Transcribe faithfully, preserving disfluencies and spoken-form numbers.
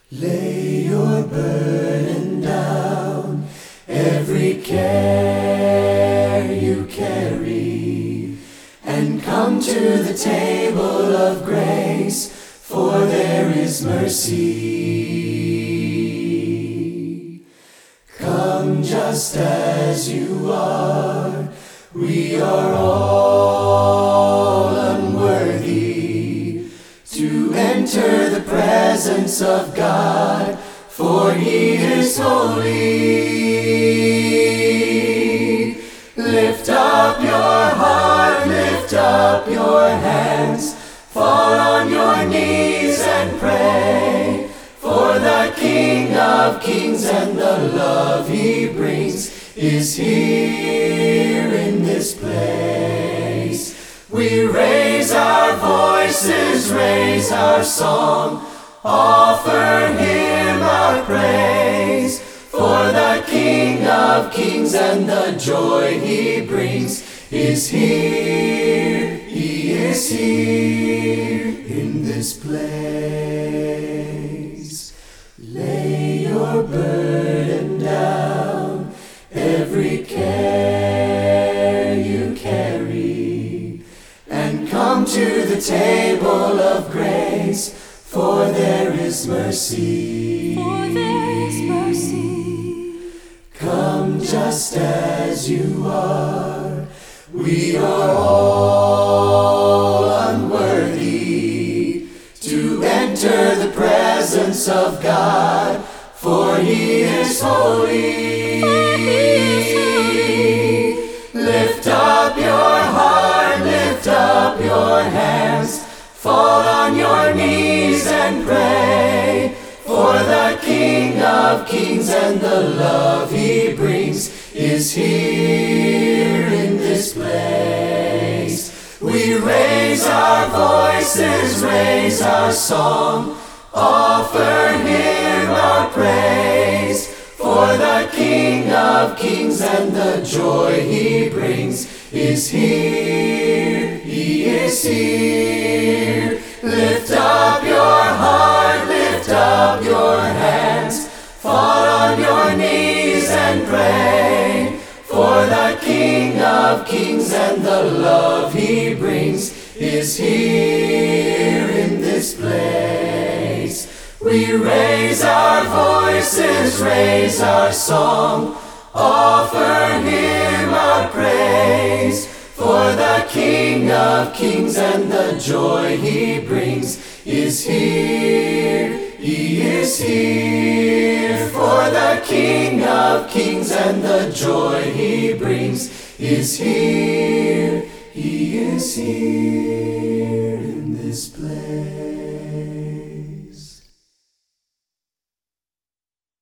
Lay your burden down, every care you carry, and come to the table of grace, for there is mercy. Come just as you are, we are all unworthy to enter the presence of God, for He is holy. Lift up your heart, lift up your hands, fall on your knees and pray, for the King of Kings and the love He brings is here in this place. We raise our voices, raise our song, offer Him our praise, for the King of Kings and the joy He brings is here, He is here in this place. Lay your burden down, every care you carry, and come to the table of grace, for there is mercy. For there is mercy. Come just as you are, we are all unworthy to enter the presence of God, for He is holy. For He is holy. Lift up your heart, lift up your hands, fall on your knees and pray, for the King of Kings and the love He brings is here in this place. We raise our voices, raise our song, offer Him our praise, for the King of Kings and the joy He brings is here, He is here. Lift up your heart, lift up your hands, fall on your knees and pray, for the King of Kings and the love He brings is here in this place. We raise our voices, raise our song, offer Him our praise, for the King of Kings and the joy He brings is here, He is here. For the King of Kings and the joy He brings is here, He is here.